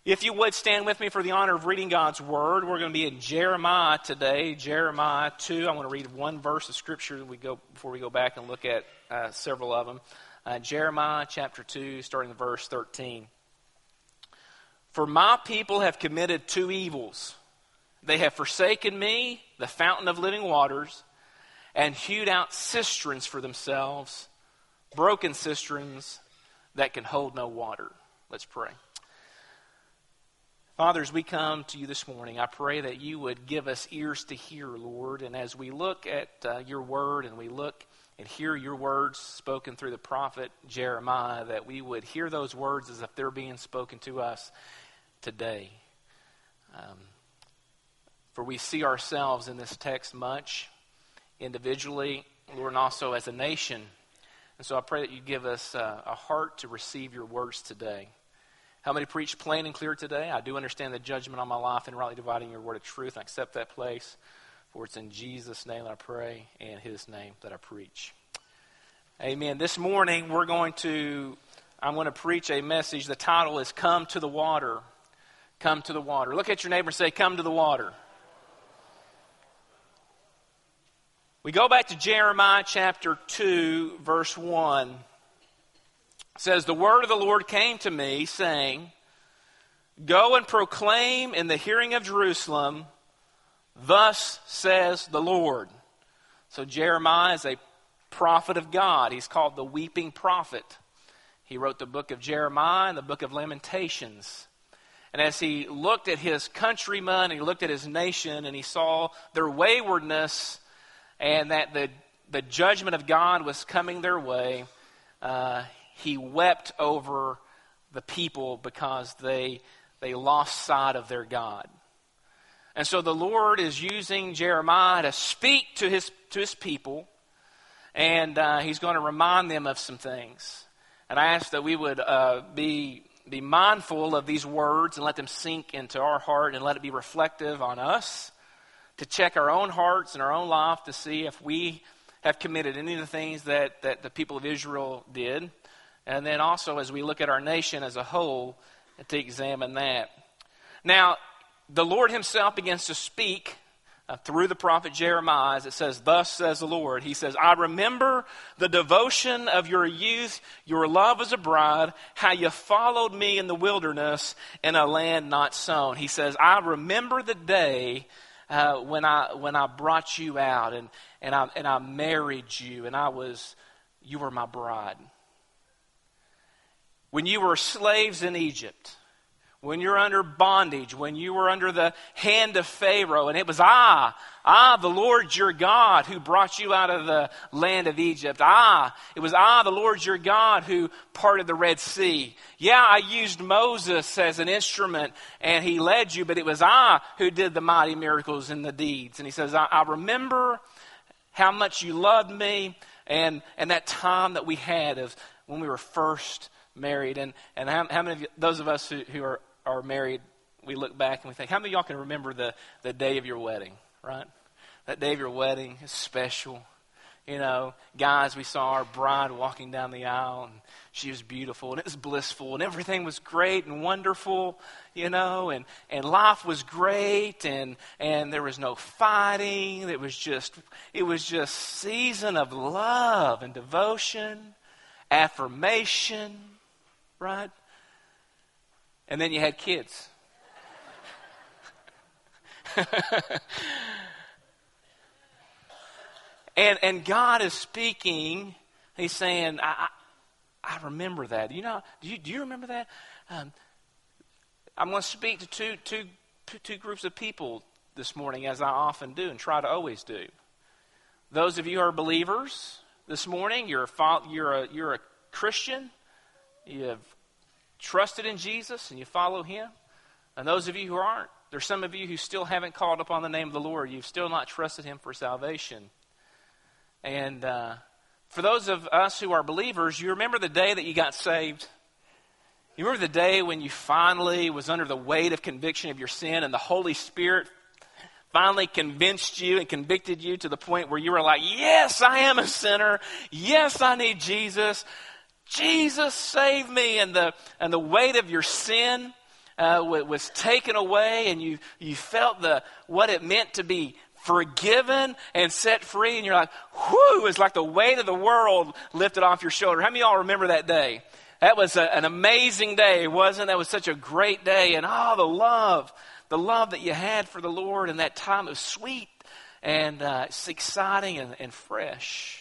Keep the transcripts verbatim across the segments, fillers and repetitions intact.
If you would stand with me for the honor of reading God's Word. We're going to be in Jeremiah today, Jeremiah two. I want to read one verse of Scripture we go, before we go back and look at uh, several of them. Uh, Jeremiah chapter two, starting in verse thirteen. For my people have committed two evils. They have forsaken me, the fountain of living waters, and hewed out cisterns for themselves, broken cisterns that can hold no water. Let's pray. Father, as we come to you this morning, I pray that you would give us ears to hear, Lord. And as we look at uh, your word and we look and hear your words spoken through the prophet Jeremiah, that we would hear those words as if they're being spoken to us today. Um, for we see ourselves in this text much, individually, Lord, and also as a nation. And so I pray that you give us uh, a heart to receive your words today. How many preach plain and clear today? I do understand the judgment on my life and rightly dividing your word of truth. I accept that place. For it's in Jesus' name that I pray and his name that I preach. Amen. This morning we're going to, I'm going to preach a message. The title is Come to the Water. Come to the water. Look at your neighbor and say, come to the water. We go back to Jeremiah chapter two, verse one. It says, the word of the Lord came to me, saying, go and proclaim in the hearing of Jerusalem, thus says the Lord. So Jeremiah is a prophet of God. He's called the weeping prophet. He wrote the book of Jeremiah and the book of Lamentations. And as he looked at his countrymen, he looked at his nation, and he saw their waywardness and that the, the judgment of God was coming their way, uh, he wept over the people because they they lost sight of their God. And so the Lord is using Jeremiah to speak to his to his people, and uh, he's going to remind them of some things. And I ask that we would uh, be be mindful of these words and let them sink into our heart and let it be reflective on us, to check our own hearts and our own life to see if we have committed any of the things that, that the people of Israel did. And then also as we look at our nation as a whole, to examine that. Now, the Lord himself begins to speak uh, through the prophet Jeremiah. As it says, thus says the Lord. He says, I remember the devotion of your youth, your love as a bride, how you followed me in the wilderness in a land not sown. He says, I remember the day uh, when I when I brought you out and, and, I, and I married you, and I was, you were my bride. When you were slaves in Egypt, when you were under bondage, when you were under the hand of Pharaoh, and it was I, I, the Lord your God, who brought you out of the land of Egypt. I, it was I, the Lord your God, who parted the Red Sea. Yeah, I used Moses as an instrument, and he led you, but it was I who did the mighty miracles and the deeds. And he says, I, I remember how much you loved me, and, and that time that we had of when we were first married. And, and how, how many of you, those of us who, who are, are married, we look back and we think, how many of y'all can remember the, the day of your wedding, right? That day of your wedding is special. You know, guys, we saw our bride walking down the aisle, and she was beautiful, and it was blissful, and everything was great and wonderful, you know, and, and life was great, and and there was no fighting. It was just, it was just season of love and devotion, affirmation, right? And then you had kids. and and God is speaking. He's saying, I, I, I remember that. You know, do you, do you remember that? Um, I'm going to speak to two, two, two groups of people this morning, as I often do and try to always do. Those of you who are believers this morning, you're a, you're a, you're a Christian. You have trusted in Jesus and you follow him. And those of you who aren't, there's some of you who still haven't called upon the name of the Lord. You've still not trusted him for salvation. And uh, for those of us who are believers, you remember the day that you got saved? You remember the day when you finally was under the weight of conviction of your sin, and the Holy Spirit finally convinced you and convicted you to the point where you were like, yes, I am a sinner. Yes, I need Jesus. Jesus, save me. And the, and the weight of your sin uh, was taken away, and you, you felt the what it meant to be forgiven and set free, and you're like, whoo, it's like the weight of the world lifted off your shoulder. How many of y'all remember that day? That was a, an amazing day, wasn't it? That was such a great day, and oh, the love, the love that you had for the Lord in that time. It was sweet, and uh, it's exciting and, and fresh.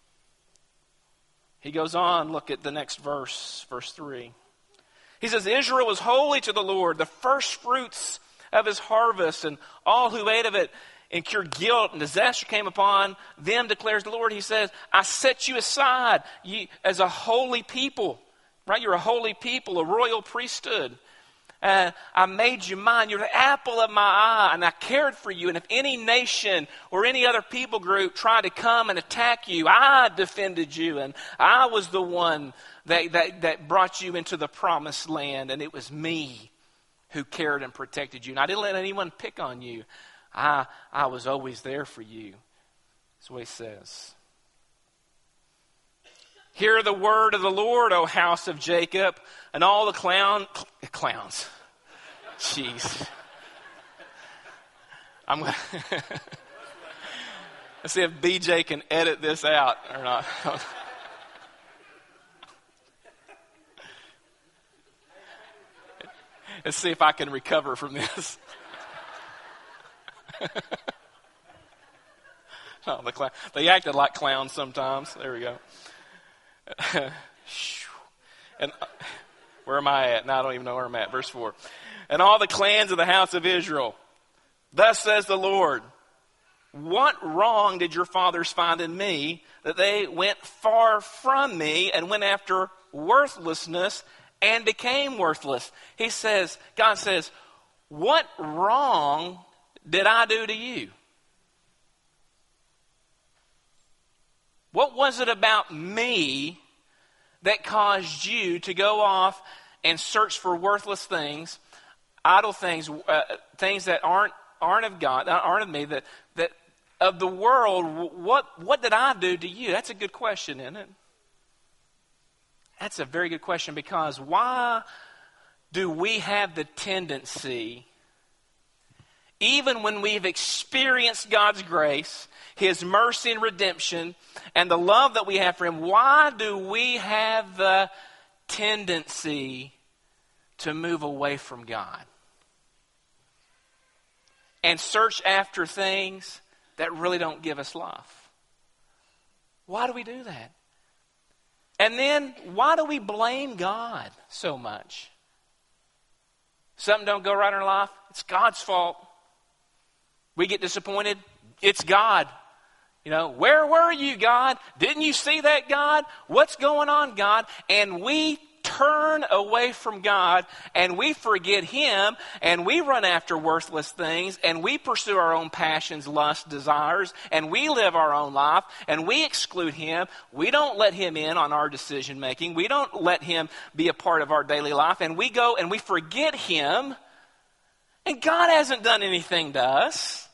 He goes on, look at the next verse, verse three. He says, Israel was holy to the Lord, the first fruits of his harvest, and all who ate of it incurred guilt, and disaster came upon them, declares the Lord. He says, I set you aside you, as a holy people, right? You're a holy people, a royal priesthood. Uh, I made you mine. You're the apple of my eye, and I cared for you. And if any nation or any other people group tried to come and attack you, I defended you, and I was the one that, that, that brought you into the promised land, and it was me who cared and protected you. And I didn't let anyone pick on you. I, I was always there for you. That's what he says. Hear the word of the Lord, O house of Jacob, and all the clown, cl- clowns. Jeez. I'm gonna Let's see if B J can edit this out or not. Let's see if I can recover from this. Oh, the clown. They acted like clowns sometimes. There we go. And uh, where am I at? Now I don't even know where I'm at. Verse four. And all the clans of the house of Israel, thus says the Lord, what wrong did your fathers find in me that they went far from me and went after worthlessness and became worthless? He says, God says, what wrong did I do to you? What was it about me that caused you to go off and search for worthless things, idle things, uh, things that aren't aren't of God, aren't of me, that that of the world? What what did I do to you? That's a good question, isn't it? That's a very good question, because why do we have the tendency, even when we've experienced God's grace, His mercy and redemption, and the love that we have for Him, why do we have the tendency to move away from God and search after things that really don't give us love? Why do we do that? And then, why do we blame God so much? Something don't go right in our life, it's God's fault. We get disappointed, it's God. You know, where were you, God? Didn't you see that, God? What's going on, God? And we turn away from God, and we forget Him, and we run after worthless things, and we pursue our own passions, lusts, desires, and we live our own life, and we exclude Him. We don't let Him in on our decision making. We don't let Him be a part of our daily life, and we go and we forget Him, and God hasn't done anything to us.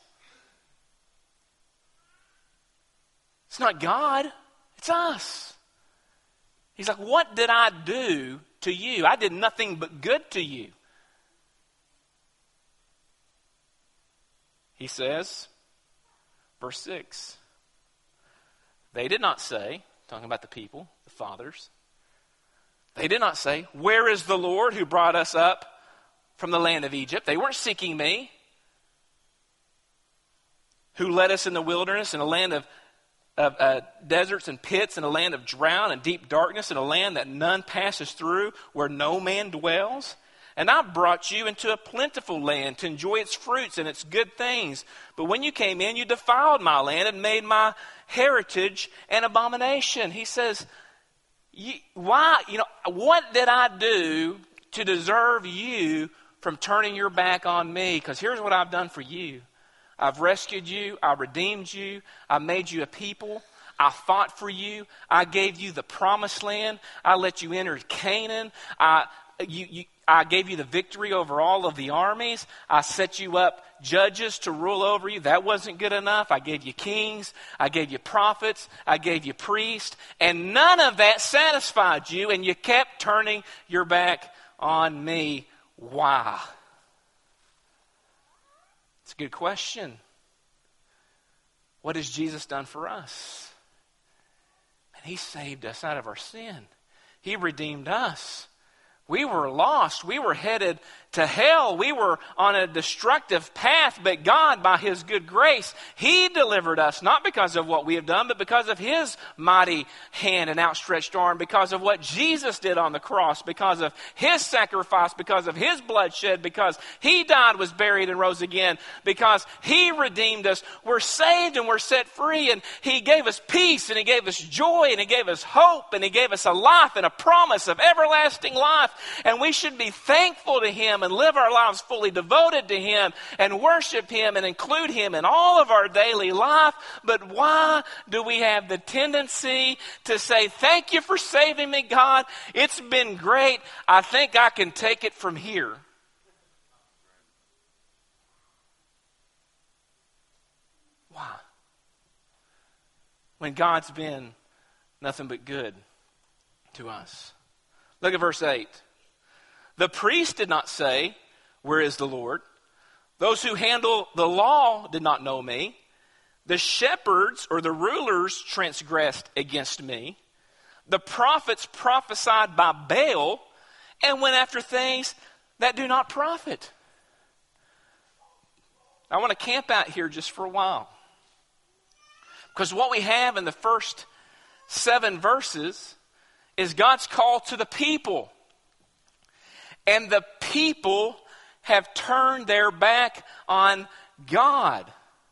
It's not God, it's us. He's like, what did I do to you? I did nothing but good to you. He says, verse six, they did not say, talking about the people, the fathers, they did not say, where is the Lord who brought us up from the land of Egypt? They weren't seeking me. Who led us in the wilderness, in a land of Of uh, deserts and pits, in a land of drought and deep darkness, in a land that none passes through, where no man dwells. And I brought you into a plentiful land to enjoy its fruits and its good things. But when you came in, you defiled my land and made my heritage an abomination. He says, why, you know, what did I do to deserve you from turning your back on me? Because here's what I've done for you. I've rescued you. I redeemed you. I made you a people. I fought for you. I gave you the promised land. I let you enter Canaan. I, you, you, I gave you the victory over all of the armies. I set you up judges to rule over you. That wasn't good enough. I gave you kings. I gave you prophets. I gave you priests. And none of that satisfied you, and you kept turning your back on me. Why? It's a good question. What has Jesus done for us? And he saved us out of our sin. He redeemed us. We were lost. We were headed to hell. We were on a destructive path, but God, by His good grace, He delivered us, not because of what we have done, but because of His mighty hand and outstretched arm, because of what Jesus did on the cross, because of His sacrifice, because of His bloodshed, because He died, was buried, and rose again, because He redeemed us. We're saved and we're set free, and He gave us peace, and He gave us joy, and He gave us hope, and He gave us a life and a promise of everlasting life. And we should be thankful to Him and live our lives fully devoted to Him and worship Him and include Him in all of our daily life. But why do we have the tendency to say, thank you for saving me, God. It's been great. I think I can take it from here. Why? When God's been nothing but good to us. Look at verse eight. The priest did not say, where is the Lord? Those who handle the law did not know me. The shepherds or the rulers transgressed against me. The prophets prophesied by Baal and went after things that do not profit. I want to camp out here just for a while. Because what we have in the first seven verses is God's call to the people. And the people have turned their back on God.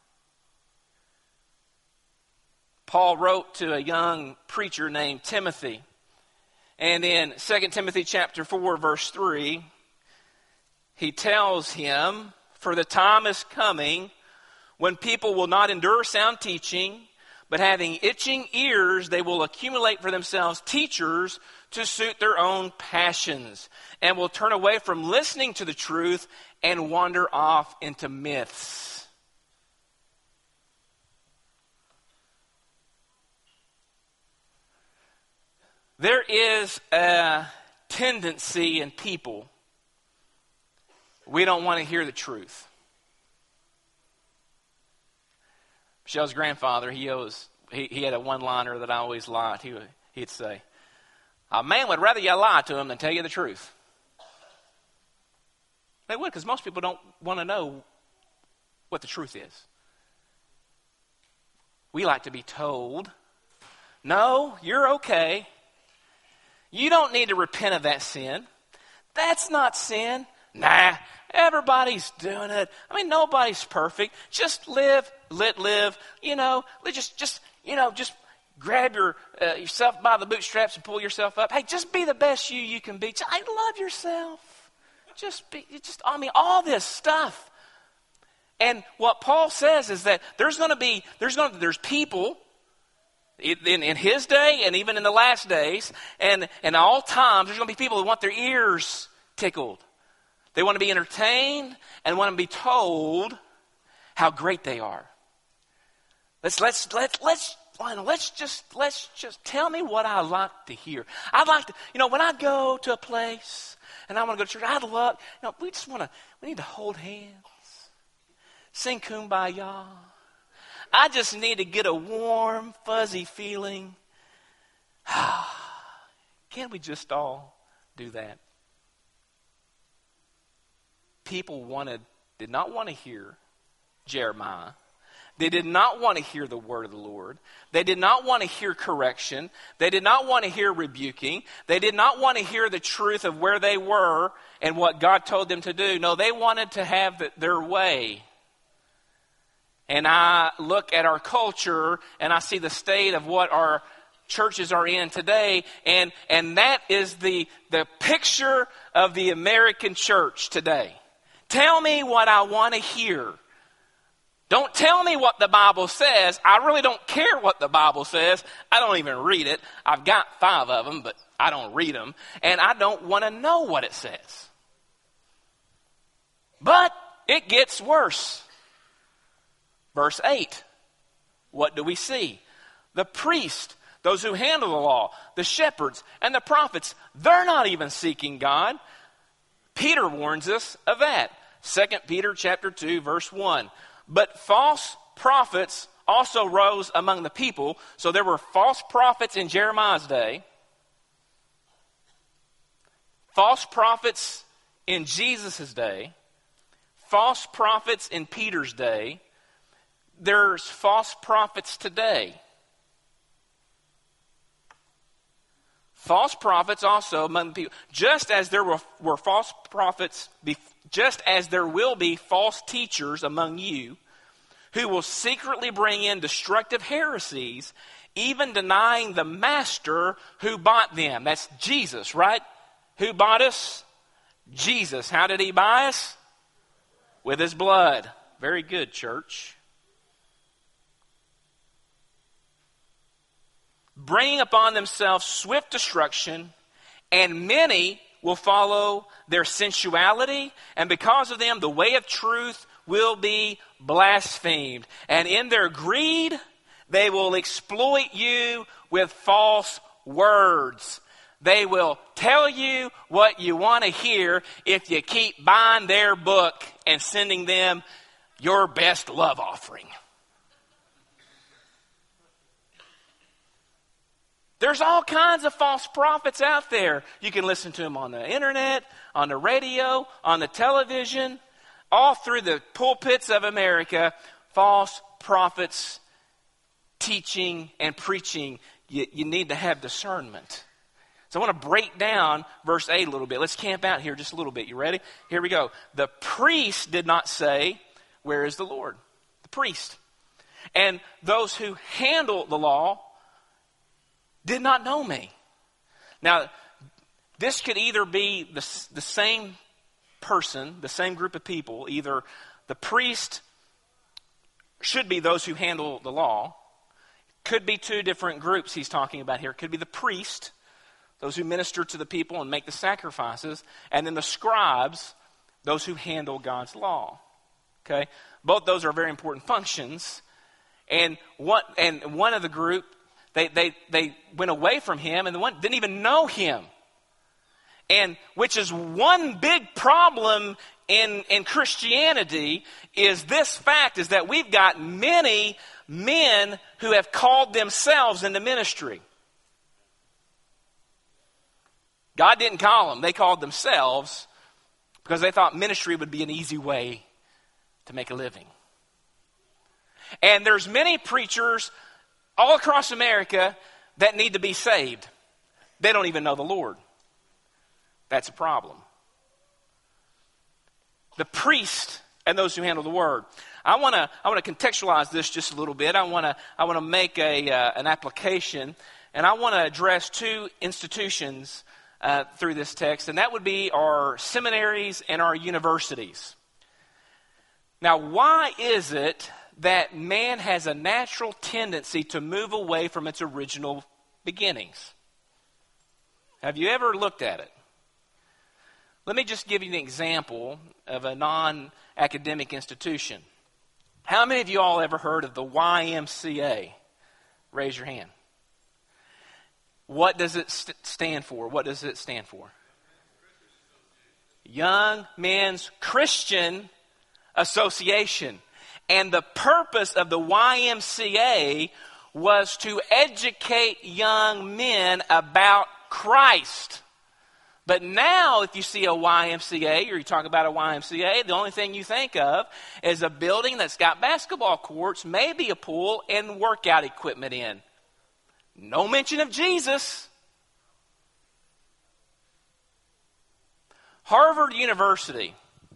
Paul wrote to a young preacher named Timothy. And in Second Timothy chapter four, verse three, he tells him, for the time is coming when people will not endure sound teaching, but having itching ears, they will accumulate for themselves teachers to suit their own passions, and will turn away from listening to the truth and wander off into myths. There is a tendency in people, we don't want to hear the truth. Michelle's grandfather, he always he, he had a one-liner that I always liked. He would, he'd say, a man would rather you lie to him than tell you the truth. They would, because most people don't want to know what the truth is. We like to be told, no, you're okay. You don't need to repent of that sin. That's not sin. Nah, everybody's doing it. I mean, nobody's perfect. Just live, let live. You know, just, just, you know, just grab your uh, yourself by the bootstraps and pull yourself up. Hey, just be the best you you can be. Just, I love yourself. Just be, just, I mean, all this stuff. And what Paul says is that there's going to be, there's going to, there's people in, in his day and even in the last days and in all times, there's going to be people who want their ears tickled. They want to be entertained and want to be told how great they are. Let's let's let's let's let's just let's just tell me what I like to hear. I'd like to, you know, when I go to a place and I want to go to church, I'd love, you know, we just want to, we need to hold hands, sing Kumbaya. I just need to get a warm, fuzzy feeling. Can't we just all do that? People wanted, did not want to hear Jeremiah. They did not want to hear the word of the Lord. They did not want to hear correction. They did not want to hear rebuking. They did not want to hear the truth of where they were and what God told them to do. No, they wanted to have the, their way. And I look at our culture and I see the state of what our churches are in today, and, and that is the, the picture of the American church today. Tell me what I want to hear. Don't tell me what the Bible says. I really don't care what the Bible says. I don't even read it. I've got five of them, but I don't read them. And I don't want to know what it says. But it gets worse. Verse eight. What do we see? The priest, those who handle the law, the shepherds, and the prophets, they're not even seeking God. Peter warns us of that. Second Peter chapter two, verse one. But false prophets also rose among the people. So there were false prophets in Jeremiah's day, false prophets in Jesus' day, false prophets in Peter's day. There's false prophets today. False prophets also among the people. Just as there were, were false prophets, just as there will be false teachers among you, who will secretly bring in destructive heresies, even denying the master who bought them. That's Jesus, right? Who bought us? Jesus. How did he buy us? With his blood. Very good, church. Bringing upon themselves swift destruction, and many will follow their sensuality, and because of them the way of truth will be blasphemed. And in their greed they will exploit you with false words. They will tell you what you want to hear if you keep buying their book and sending them your best love offering. There's all kinds of false prophets out there. You can listen to them on the internet, on the radio, on the television, all through the pulpits of America. False prophets teaching and preaching. You, you need to have discernment. So I want to break down verse eight a little bit. Let's camp out here just a little bit. You ready? Here we go. The priest did not say, "Where is the Lord?" The priest. And those who handle the law did not know me. Now, this could either be the, the same person, the same group of people. Either the priest should be those who handle the law. Could be two different groups he's talking about here. Could be the priest, those who minister to the people and make the sacrifices, and then the scribes, those who handle God's law. Okay? Both those are very important functions. And one, and one of the group, They, they they went away from him, and the one didn't even know him. And which is one big problem in, in Christianity is this fact, is that we've got many men who have called themselves into ministry. God didn't call them. They called themselves because they thought ministry would be an easy way to make a living. And there's many preachers all across America that need to be saved. They don't even know the Lord. That's a problem. The priest and those who handle the word. I want to I want to contextualize this just a little bit. I want to I want to make a uh, an application, and I want to address two institutions uh, through this text, and that would be our seminaries and our universities. Now, why is it that man has a natural tendency to move away from its original beginnings? Have you ever looked at it? Let me just give you an example of a non-academic institution. How many of you all ever heard of the Y M C A? Raise your hand. What does it st- stand for? What does it stand for? Young Men's Christian Association. And the purpose of the Y M C A was to educate young men about Christ. But now, if you see a Y M C A, or you talk about a Y M C A, the only thing you think of is a building that's got basketball courts, maybe a pool, and workout equipment in. No mention of Jesus. Harvard University.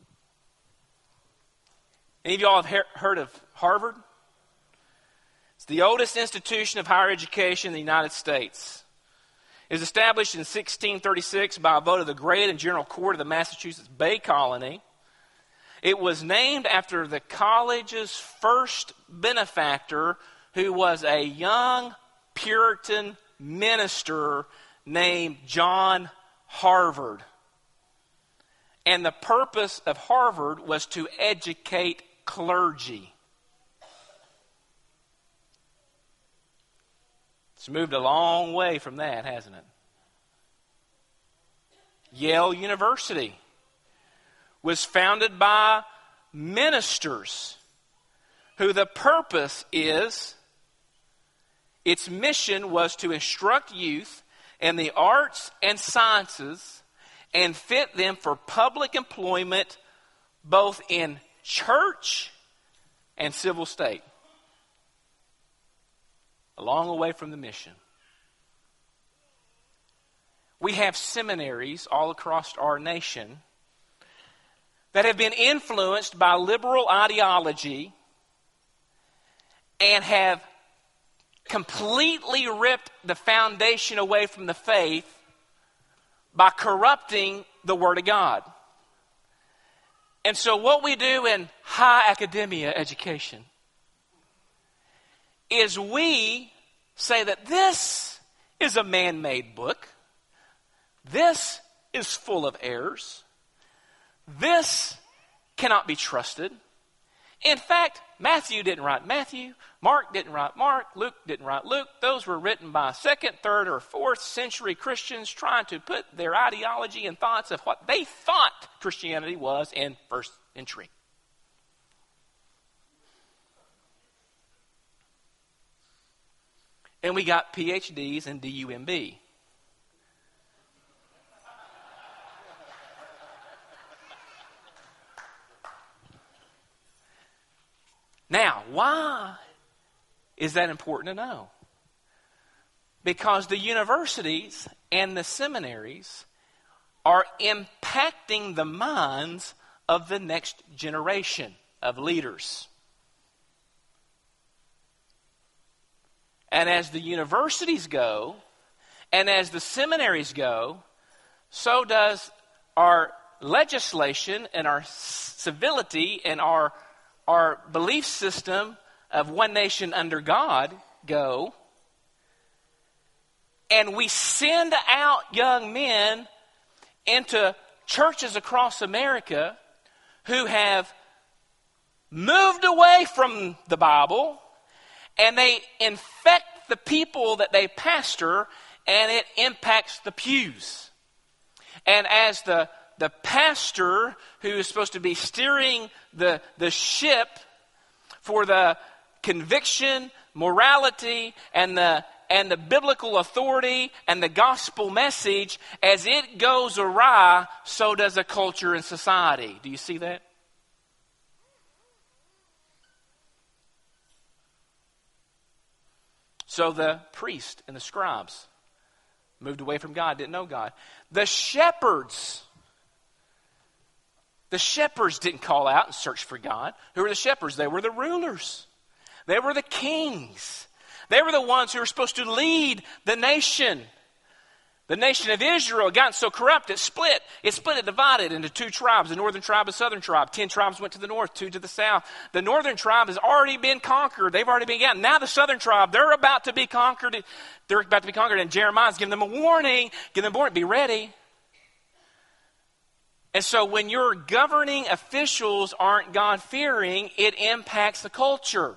Any of y'all have he- heard of Harvard? It's the oldest institution of higher education in the United States. It was established in sixteen thirty-six by a vote of the Great and General Court of the Massachusetts Bay Colony. It was named after the college's first benefactor, who was a young Puritan minister named John Harvard. And the purpose of Harvard was to educate clergy. It's moved a long way from that, hasn't it? Yale University. was founded by ministers who the purpose is, its mission was to instruct youth in the arts and sciences and fit them for public employment both in church and civil state. A long way from the mission. We have seminaries all across our nation that have been influenced by liberal ideology and have completely ripped the foundation away from the faith by corrupting the Word of God. And so what we do in high academia education is we say that this is a man-made book. This is full of errors. This cannot be trusted. In fact, Matthew didn't write Matthew. Mark didn't write Mark. Luke didn't write Luke. Those were written by second, third, or fourth century Christians trying to put their ideology and thoughts of what they thought Christianity was in first century. And we got P H Ds and D U M B. Now, why is that important to know? Because the universities and the seminaries are impacting the minds of the next generation of leaders. And as the universities go, and as the seminaries go, so does our legislation and our civility and our, our belief system of one nation under God go. And we send out young men into churches across America who have moved away from the Bible, and they infect the people that they pastor, and it impacts the pews. And as the, the pastor who is supposed to be steering the, the ship for the conviction, morality, and the and the biblical authority and the gospel message, as it goes awry, so does a culture and society. Do you see that? So the priest and the scribes moved away from God, didn't know God. The shepherds, the shepherds didn't call out and search for God. Who were the shepherds? They were the rulers. They were the kings. They were the ones who were supposed to lead the nation. The nation of Israel had gotten so corrupt it split. It split, it divided into two tribes, the northern tribe and southern tribe. Ten tribes went to the north, two to the south. The northern tribe has already been conquered. They've already been gotten. Now the southern tribe, they're about to be conquered. They're about to be conquered. And Jeremiah's giving them a warning. Give them a warning. Be ready. And so when your governing officials aren't God-fearing, it impacts the culture.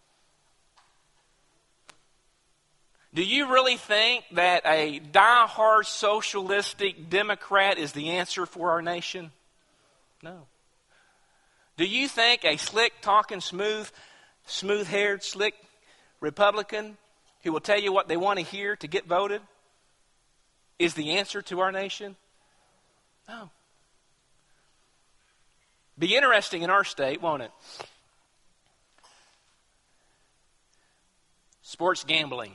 Do you really think that a die-hard socialistic Democrat is the answer for our nation? No. Do you think a slick-talking, smooth, smooth-haired, slick Republican who will tell you what they want to hear to get voted is the answer to our nation? No. Be interesting in our state, won't it? Sports gambling.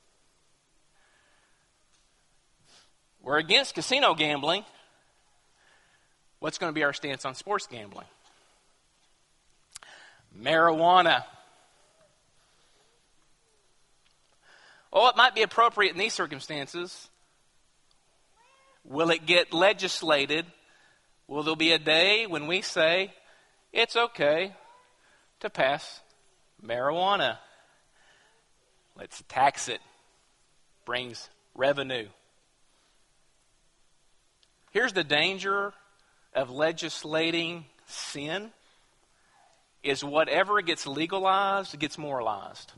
We're against casino gambling. What's going to be our stance on sports gambling? Marijuana. Oh, it might be appropriate in these circumstances. Will it get legislated? Will there be a day when we say it's okay to pass marijuana? Let's tax it. Brings revenue. Here's the danger of legislating sin, is whatever gets legalized gets moralized.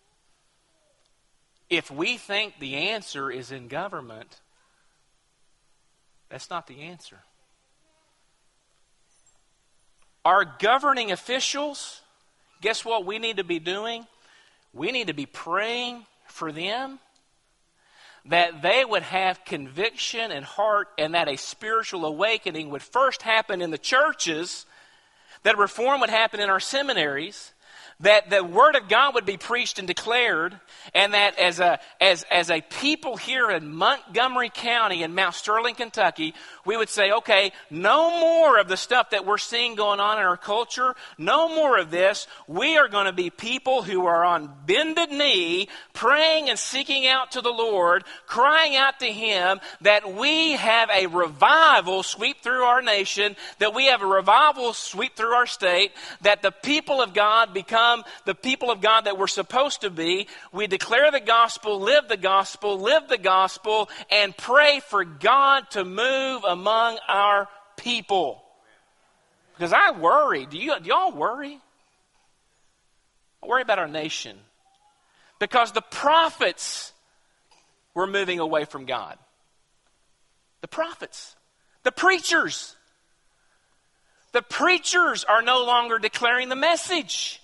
If we think the answer is in government, That's not the answer. Our governing officials, guess what we need to be doing? We need to be praying for them, that they would have conviction and heart, and that a spiritual awakening would first happen in the churches, that reform would happen in our seminaries, that the Word of God would be preached and declared, and that as a as as a people here in Montgomery County in Mount Sterling, Kentucky, we would say, okay, no more of the stuff that we're seeing going on in our culture, no more of this. We are going to be people who are on bended knee, praying and seeking out to the Lord, crying out to Him, that we have a revival sweep through our nation, that we have a revival sweep through our state, that the people of God become the people of God that we're supposed to be. We declare the gospel, live the gospel, live the gospel, and pray for God to move among our people. Because I worry. Do you, do y'all worry? I worry about our nation. Because the prophets were moving away from God. The prophets. The preachers. The preachers are no longer declaring the message.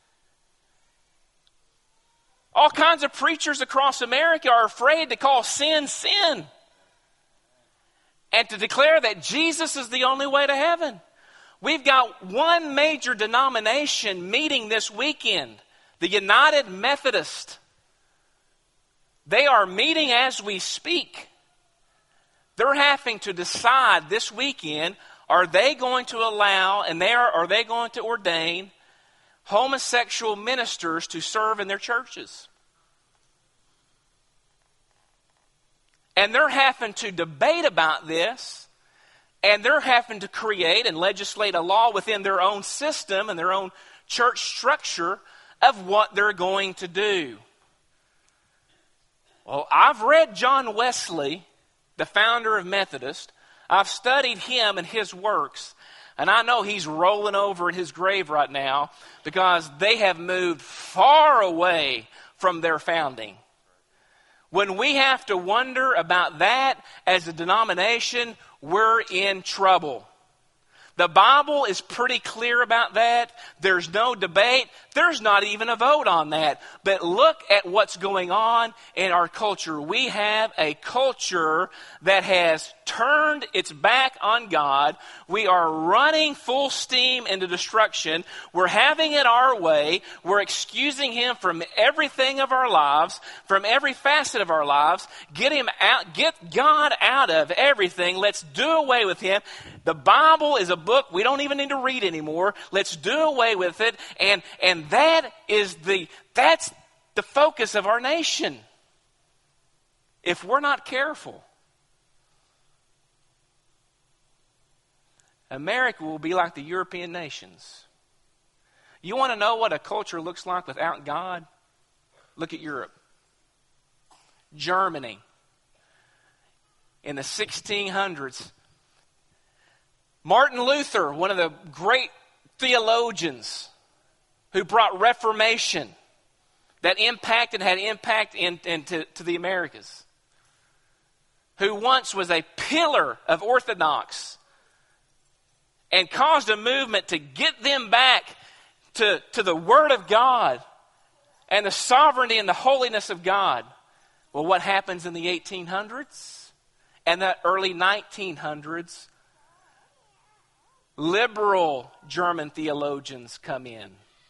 All kinds of preachers across America are afraid to call sin, sin. And to declare that Jesus is the only way to heaven. We've got one major denomination meeting this weekend, the United Methodist. They are meeting as we speak. They're having to decide this weekend, are they going to allow and they are, are they going to ordain homosexual ministers to serve in their churches? And they're having to debate about this, and they're having to create and legislate a law within their own system and their own church structure of what they're going to do. Well, I've read John Wesley, the founder of Methodist. I've studied him and his works. And I know he's rolling over in his grave right now because they have moved far away from their founding. When we have to wonder about that as a denomination, we're in trouble. The Bible is pretty clear about that. There's no debate. There's not even a vote on that. But look at what's going on in our culture. We have a culture that has turned its back on God. We are running full steam into destruction. We're having it our way. We're excusing Him from everything of our lives, from every facet of our lives. Get Him out, get God out of everything. Let's do away with Him. The Bible is a book we don't even need to read anymore. Let's do away with it. And, and that is the, that's the focus of our nation. If we're not careful, America will be like the European nations. You want to know what a culture looks like without God? Look at Europe. Germany. In the sixteen hundreds, Martin Luther, one of the great theologians who brought Reformation that impacted, had impact in, into to the Americas, who once was a pillar of Orthodox and caused a movement to get them back to, to the Word of God and the sovereignty and the holiness of God. Well, what happens in the eighteen hundreds and the early nineteen hundreds? Liberal German theologians come in.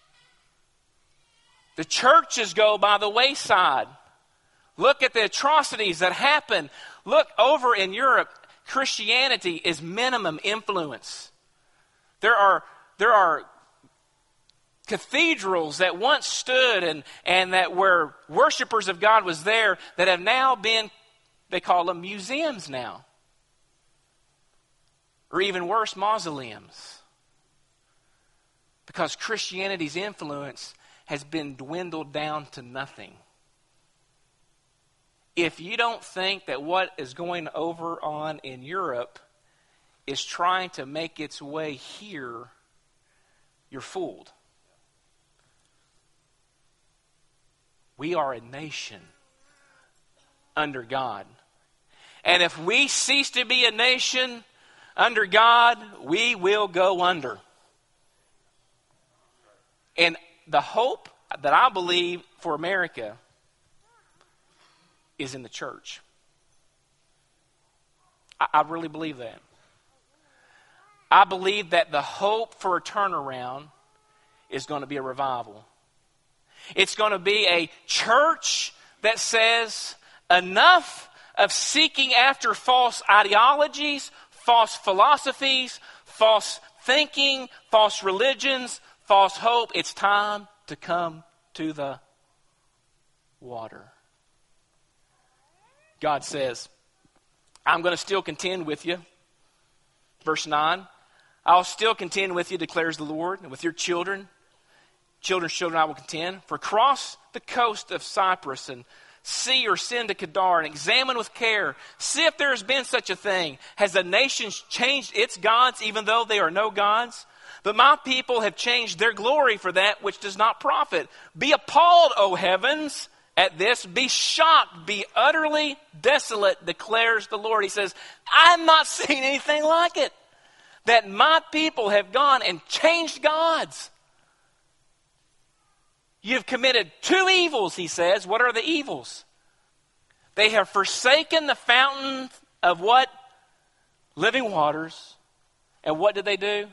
The churches go by the wayside. Look at the atrocities that happen. Look over in Europe, Christianity is minimum influence. There are, there are cathedrals that once stood and, and that where worshipers of God was there that have now been, they call them museums now. Or even worse, mausoleums. Because Christianity's influence has been dwindled down to nothing. If you don't think that what is going over on in Europe is trying to make its way here, you're fooled. We are a nation under God. And if we cease to be a nation under God, we will go under. And the hope that I believe for America is in the church. I, I really believe that. I believe that the hope for a turnaround is going to be a revival. It's going to be a church that says enough of seeking after false ideologies, false philosophies, false thinking, false religions, false hope. It's time to come to the water. God says, I'm going to still contend with you. Verse nine, I'll still contend with you, declares the Lord, and with your children. Children's children I will contend. For cross the coast of Cyprus and see or send to Kedar and examine with care. See if there has been such a thing. Has the nation changed its gods even though they are no gods? But my people have changed their glory for that which does not profit. Be appalled, O heavens, at this. Be shocked, be utterly desolate, declares the Lord. He says, I'm not seeing anything like it. That my people have gone and changed gods. You've committed two evils, he says. What are the evils? They have forsaken the fountain of what? Living waters. And what did they do?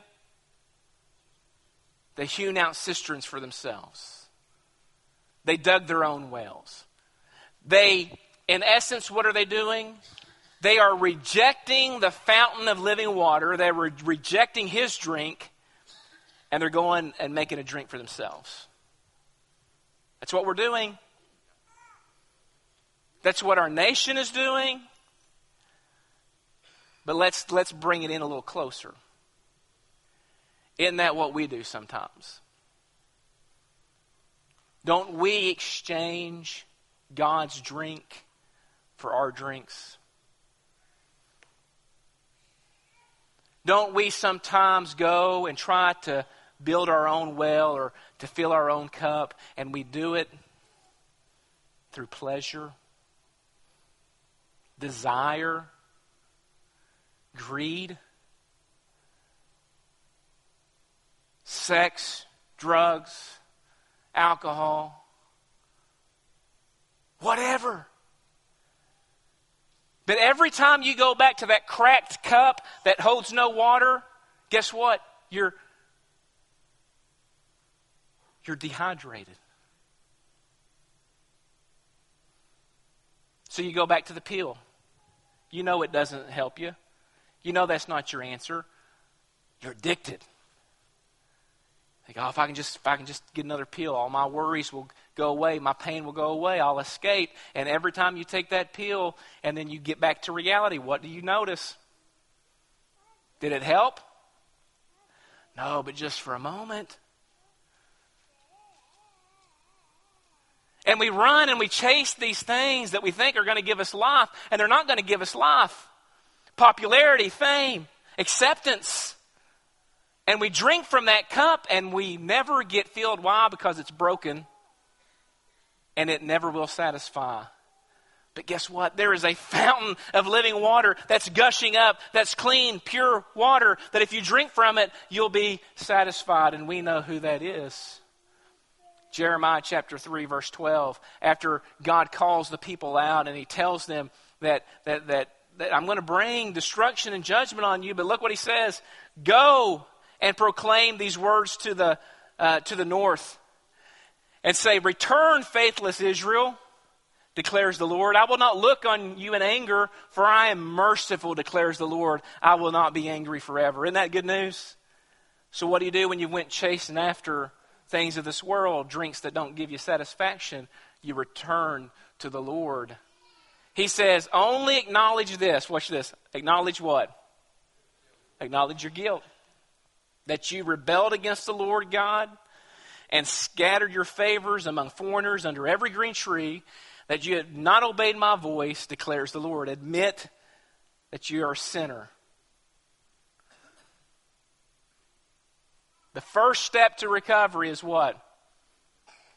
They hewn out cisterns for themselves. They dug their own wells. They, in essence, what are they doing? They are rejecting the fountain of living water. They're re- rejecting his drink. And they're going and making a drink for themselves. That's what we're doing. That's what our nation is doing. But let's let's bring it in a little closer. Isn't that what we do sometimes? Don't we exchange God's drink for our drinks? Don't we sometimes go and try to build our own well or to fill our own cup, and we do it through pleasure, desire, greed, sex, drugs, alcohol, whatever. But every time you go back to that cracked cup that holds no water, guess what? You're You're dehydrated. So you go back to the pill. You know it doesn't help you. You know that's not your answer. You're addicted. Like, oh, if I can just if I can just get another pill, all my worries will go away, my pain will go away, I'll escape. And every time you take that pill and then you get back to reality, what do you notice? Did it help? No, but just for a moment. And we run and we chase these things that we think are going to give us life, and they're not going to give us life. Popularity, fame, acceptance. And we drink from that cup and we never get filled. Why? Because it's broken and it never will satisfy. But guess what? There is a fountain of living water that's gushing up, that's clean, pure water, that if you drink from it, you'll be satisfied. And we know who that is. Jeremiah chapter three, verse twelve, after God calls the people out and he tells them that, that, that, that I'm going to bring destruction and judgment on you. But look what he says. Go and proclaim these words to the, uh, to the north and say, return, faithless Israel, declares the Lord. I will not look on you in anger, for I am merciful, declares the Lord. I will not be angry forever. Isn't that good news? So what do you do when you went chasing after things of this world, drinks that don't give you satisfaction? You return to the Lord. He says, only acknowledge this. Watch this. Acknowledge what? Acknowledge your guilt. That you rebelled against the Lord God and scattered your favors among foreigners under every green tree, that you had not obeyed my voice, declares the Lord. Admit that you are a sinner. The first step to recovery is what?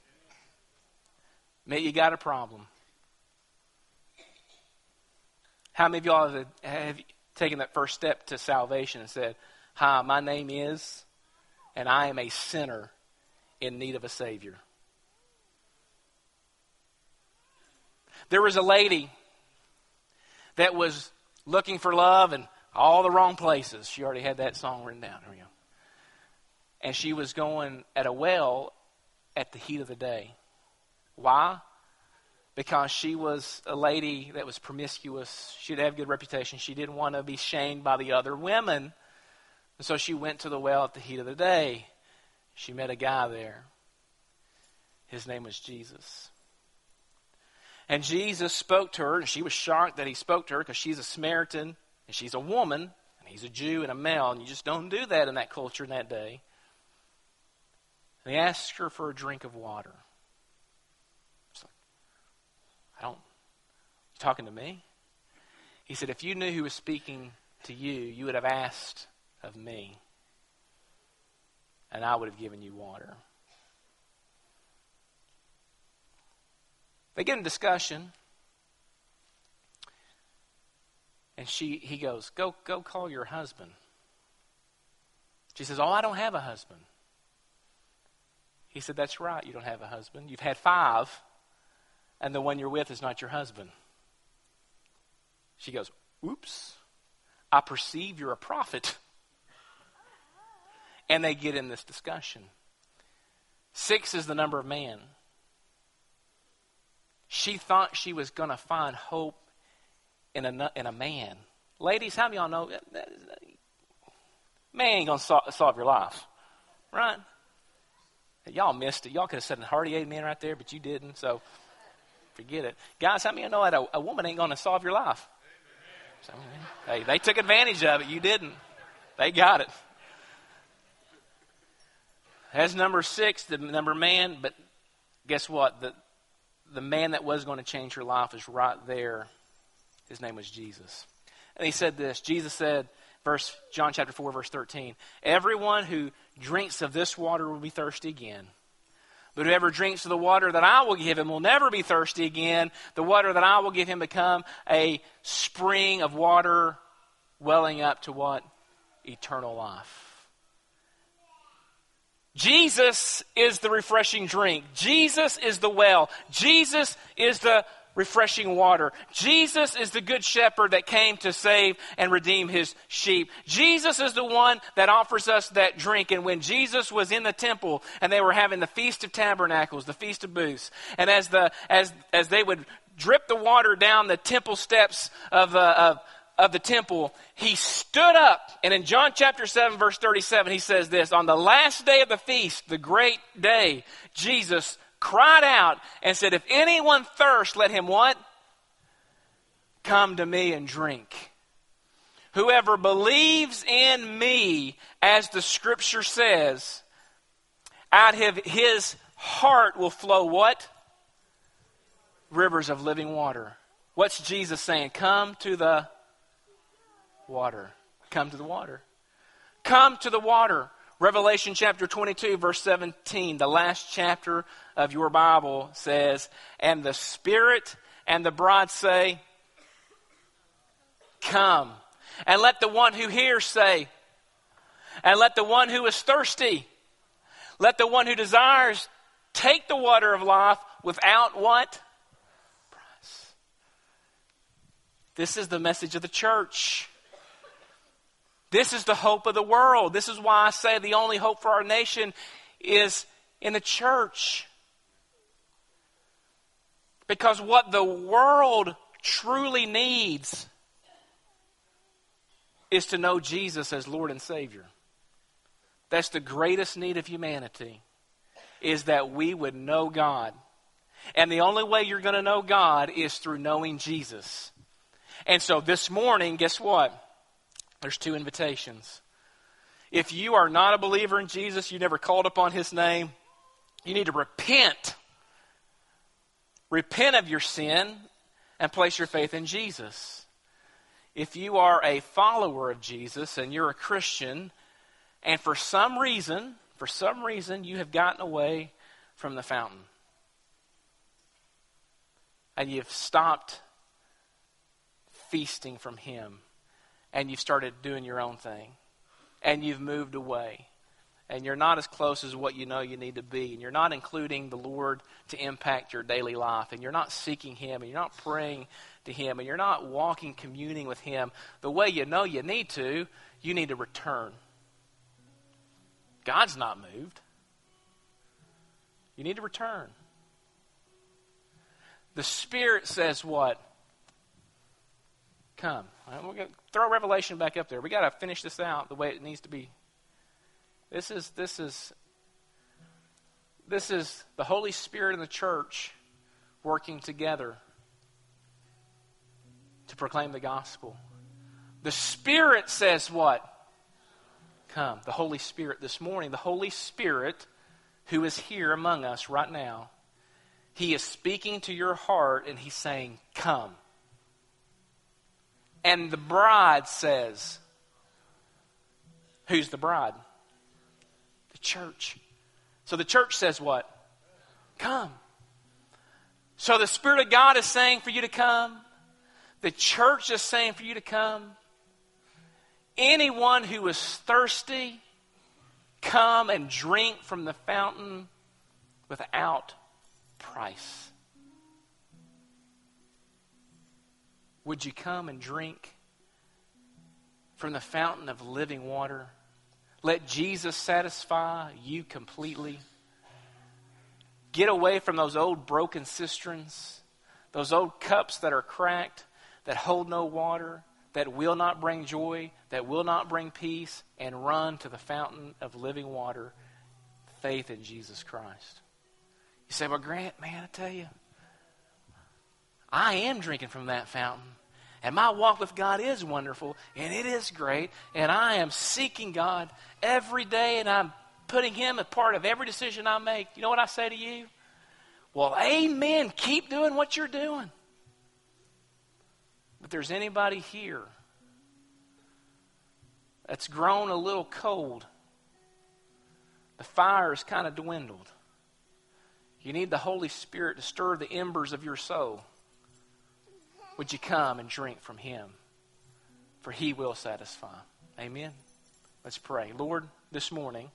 Admit you got a problem. How many of y'all have, have taken that first step to salvation and said, hi, my name is, and I am a sinner in need of a Savior? There was a lady that was looking for love in all the wrong places. She already had that song written down. Here we go. And she was going at a well at the heat of the day. Why? Because she was a lady that was promiscuous. She didn't have a good reputation. She didn't want to be shamed by the other women. And so she went to the well at the heat of the day. She met a guy there. His name was Jesus. And Jesus spoke to her, and she was shocked that he spoke to her because she's a Samaritan, and she's a woman, and he's a Jew and a male, and you just don't do that in that culture in that day. And he asked her for a drink of water. I don't, you talking to me? He said, if you knew who was speaking to you, you would have asked of me, and I would have given you water. They get in discussion, and she, he goes, go, go call your husband. She says, oh, I don't have a husband. He said, that's right, you don't have a husband. You've had five, and the one you're with is not your husband. She goes, oops, I perceive you're a prophet. And they get in this discussion. Six is the number of man. She thought she was going to find hope in a, in a man. Ladies, how many of y'all know, man ain't going to sol- solve your life, right? Y'all missed it. Y'all could have said a hearty amen right there, but you didn't, so forget it. Guys, how many of you know that a, a woman ain't going to solve your life? So, hey, they took advantage of it. You didn't. They got it. That's number six, the number man, but guess what? The, the man that was going to change her life is right there. His name was Jesus. And he said this. Jesus said, verse John chapter four, verse thirteen, everyone who drinks of this water will be thirsty again. But whoever drinks of the water that I will give him will never be thirsty again. The water that I will give him become a spring of water welling up to what? Eternal life. Jesus is the refreshing drink. Jesus is the well. Jesus is the refreshing water. Jesus is the good shepherd that came to save and redeem his sheep. Jesus is the one that offers us that drink. And when Jesus was in the temple and they were having the Feast of Tabernacles, the Feast of Booths, and as the as as they would drip the water down the temple steps of the of of the temple, he stood up, and in John chapter seven, verse thirty-seven, he says this, on the last day of the feast, the great day, Jesus cried out and said, if anyone thirst, let him what? Come to me and drink. Whoever believes in me, as the scripture says, out of his heart will flow what? Rivers of living water. What's Jesus saying? Come to the water. Come to the water. Come to the water. Revelation chapter twenty-two, verse seventeen, the last chapter of your Bible says, and the Spirit and the bride say, come. And let the one who hears say, and let the one who is thirsty, let the one who desires take the water of life without what? Price. This is the message of the church. This is the hope of the world. This is why I say the only hope for our nation is in the church. Because what the world truly needs is to know Jesus as Lord and Savior. That's the greatest need of humanity, is that we would know God. And the only way you're going to know God is through knowing Jesus. And so this morning, guess what? There's two invitations. If you are not a believer in Jesus, you never called upon his name, you need to repent. Repent of your sin and place your faith in Jesus. If you are a follower of Jesus and you're a Christian, and for some reason, for some reason, you have gotten away from the fountain, and you've stopped feasting from Him, and you've started doing your own thing, and you've moved away, and you're not as close as what you know you need to be, and you're not including the Lord to impact your daily life, and you're not seeking Him, and you're not praying to Him, and you're not walking, communing with Him the way you know you need to, you need to return. God's not moved. You need to return. The Spirit says what? Come. Right, we're going to throw Revelation back up there. We got to finish this out the way it needs to be. This is this is this is the Holy Spirit and the church working together to proclaim the gospel. The Spirit says what? Come. The Holy Spirit this morning, the Holy Spirit who is here among us right now, He is speaking to your heart and He's saying, come. And the bride says, who's the bride? The church. So the church says what? Come. So the Spirit of God is saying for you to come. The church is saying for you to come. Anyone who is thirsty, come and drink from the fountain without price. Would you come and drink from the fountain of living water? Let Jesus satisfy you completely. Get away from those old broken cisterns, those old cups that are cracked, that hold no water, that will not bring joy, that will not bring peace, and run to the fountain of living water, faith in Jesus Christ. You say, well, Grant, man, I tell you, I am drinking from that fountain. And my walk with God is wonderful, and it is great, and I am seeking God every day, and I'm putting Him a part of every decision I make. You know what I say to you? Well, amen. Keep doing what you're doing. But there's anybody here that's grown a little cold. The fire is kind of dwindled. You need the Holy Spirit to stir the embers of your soul. Would you come and drink from Him? For He will satisfy. Amen? Let's pray. Lord, this morning,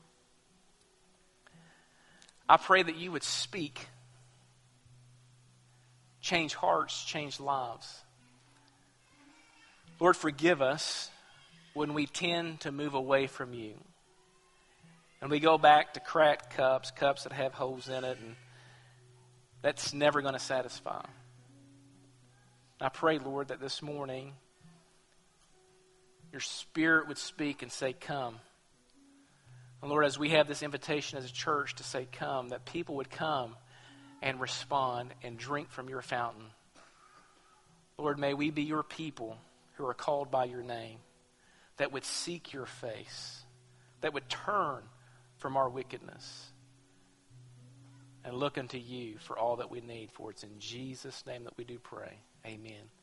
I pray that you would speak, change hearts, change lives. Lord, forgive us when we tend to move away from you. And we go back to cracked cups, cups that have holes in it, and that's never going to satisfy. I pray, Lord, that this morning your Spirit would speak and say, come. And Lord, as we have this invitation as a church to say, come, that people would come and respond and drink from your fountain. Lord, may we be your people who are called by your name, that would seek your face, that would turn from our wickedness and look unto you for all that we need. For it's in Jesus' name that we do pray. Amen.